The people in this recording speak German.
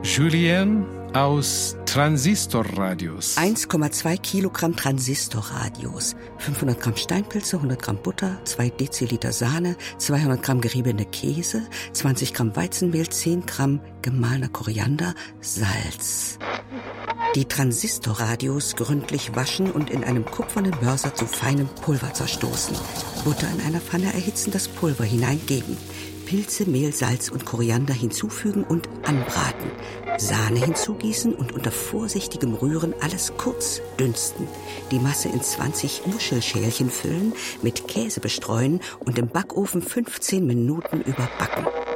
Julien aus Transistorradios. 1,2 Kilogramm Transistorradios, 500 Gramm Steinpilze, 100 Gramm Butter, 2 Deziliter Sahne, 200 Gramm geriebene Käse, 20 Gramm Weizenmehl, 10 Gramm gemahlener Koriander, Salz. Die Transistorradios gründlich waschen und in einem kupfernen Mörser zu feinem Pulver zerstoßen. Butter in einer Pfanne erhitzen, das Pulver hineingeben. Pilze, Mehl, Salz und Koriander hinzufügen und anbraten. Sahne hinzugießen und unter vorsichtigem Rühren alles kurz dünsten. Die Masse in 20 Muschelschälchen füllen, mit Käse bestreuen und im Backofen 15 Minuten überbacken.